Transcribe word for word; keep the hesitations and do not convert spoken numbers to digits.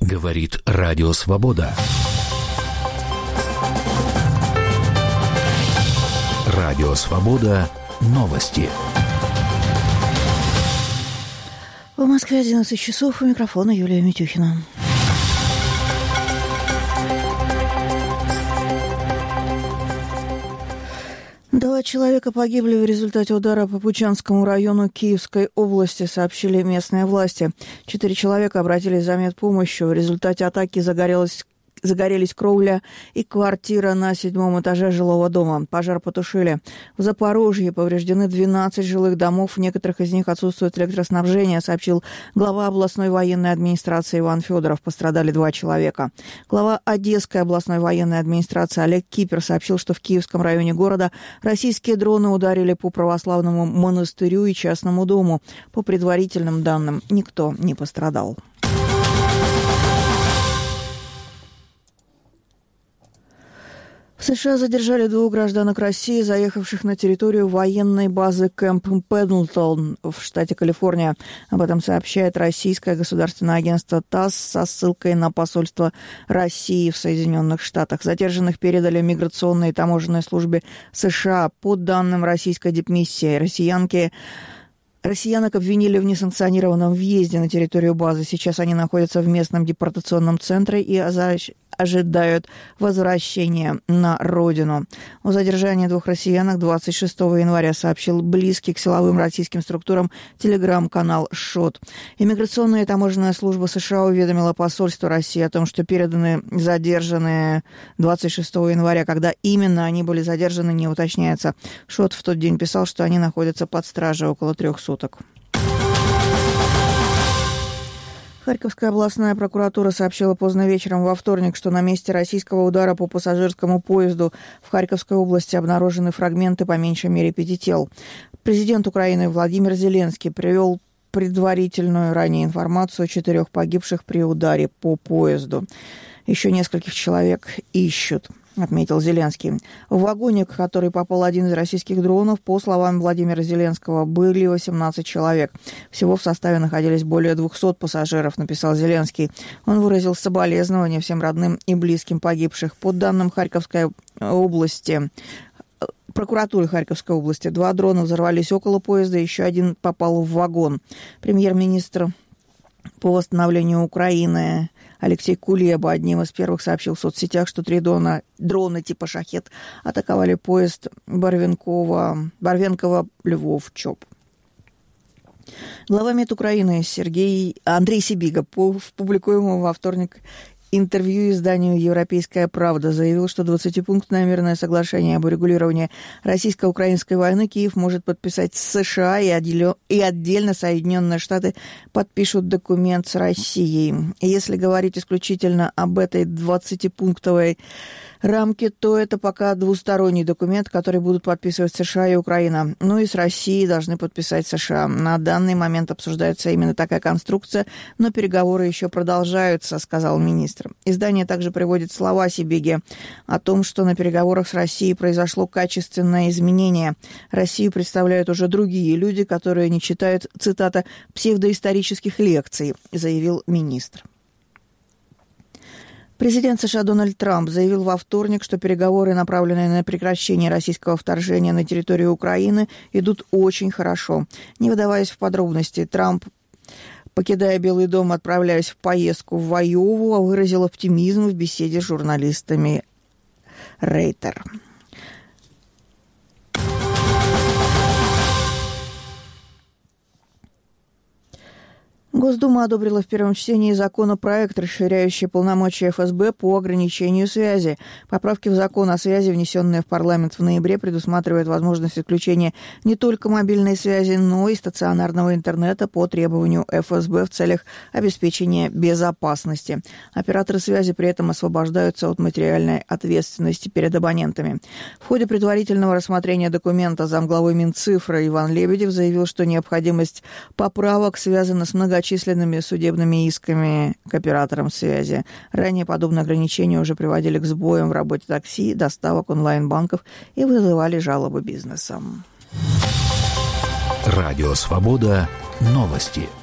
Говорит Радио Свобода. Радио Свобода. Новости. В Москве одиннадцать часов. У микрофона Юлия Митюхина. Два человека погибли в результате удара по Бучанскому району Киевской области, сообщили местные власти. Четыре человека обратились за медпомощью. В результате атаки загорелась Загорелись кровля и квартира на седьмом этаже жилого дома. Пожар потушили. В Запорожье повреждены двенадцать жилых домов. В некоторых из них отсутствует электроснабжение, сообщил глава областной военной администрации Иван Федоров. Пострадали два человека. Глава Одесской областной военной администрации Олег Кипер сообщил, что в Киевском районе города российские дроны ударили по православному монастырю и частному дому. По предварительным данным, никто не пострадал. В США задержали двух гражданок России, заехавших на территорию военной базы Кэмп Пендлтон в штате Калифорния. Об этом сообщает российское государственное агентство ТАСС со ссылкой на посольство России в Соединенных Штатах. Задержанных передали миграционной и таможенной службе США. По данным российской дипмиссии, россиянки... Россиянок обвинили в несанкционированном въезде на территорию базы. Сейчас они находятся в местном депортационном центре и ожидают возвращения на родину. О задержании двух россиянок двадцать шестого января сообщил близкий к силовым российским структурам телеграм-канал ШОТ. Иммиграционная и таможенная служба США уведомила посольство России о том, что переданы задержанные двадцать шестого января. Когда именно они были задержаны, не уточняется. ШОТ в тот день писал, что они находятся под стражей около трех суток. Харьковская областная прокуратура сообщила поздно вечером во вторник, что на месте российского удара по пассажирскому поезду в Харьковской области обнаружены фрагменты по меньшей мере пяти тел. Президент Украины Владимир Зеленский привел предварительную ранее информацию о четырех погибших при ударе по поезду. Еще нескольких человек ищут, отметил Зеленский. В вагоне, в который попал один из российских дронов, по словам Владимира Зеленского, были восемнадцать человек. Всего в составе находились более двухсот пассажиров, написал Зеленский. Он выразил соболезнования всем родным и близким погибших. По данным Харьковской области, прокуратуры Харьковской области, два дрона взорвались около поезда, еще один попал в вагон. Премьер-министр по восстановлению Украины Алексей Кулеба одним из первых сообщил в соцсетях, что три дрона, дрона типа «Шахет» атаковали поезд Барвенкова, Барвенкова-Львов-Чоп. Глава МИД Украины Сергей, Андрей Сибига по публикуемому во вторник интервью изданию «Европейская правда» заявил, что двадцатипунктное мирное соглашение об урегулировании российско-украинской войны Киев может подписать с США, и отдельно Соединенные Штаты подпишут документ с Россией. Если говорить исключительно об этой двадцатипунктовой рамке, то это пока двусторонний документ, который будут подписывать США и Украина. Ну и с Россией должны подписать США. На данный момент обсуждается именно такая конструкция, но переговоры еще продолжаются, сказал министр. Издание также приводит слова Сибиги о том, что на переговорах с Россией произошло качественное изменение. Россию представляют уже другие люди, которые не читают, цитата, «псевдоисторических лекций», заявил министр. Президент США Дональд Трамп заявил во вторник, что переговоры, направленные на прекращение российского вторжения на территорию Украины, идут очень хорошо. Не вдаваясь в подробности, Трамп, покидая Белый дом, отправляясь в поездку в Айову, выразил оптимизм в беседе с журналистами Рейтер. Госдума одобрила в первом чтении законопроект, расширяющий полномочия эф эс бэ по ограничению связи. Поправки в закон о связи, внесенные в парламент в ноябре, предусматривают возможность отключения не только мобильной связи, но и стационарного интернета по требованию эф эс бэ в целях обеспечения безопасности. Операторы связи при этом освобождаются от материальной ответственности перед абонентами. В ходе предварительного рассмотрения документа замглавы Минцифры Иван Лебедев заявил, что необходимость поправок связана с многочисленными многочисленными судебными исками к операторам связи. Ранее подобные ограничения уже приводили к сбоям в работе такси, доставок онлайн-банков и вызывали жалобы бизнеса. Радио «Свобода». Новости.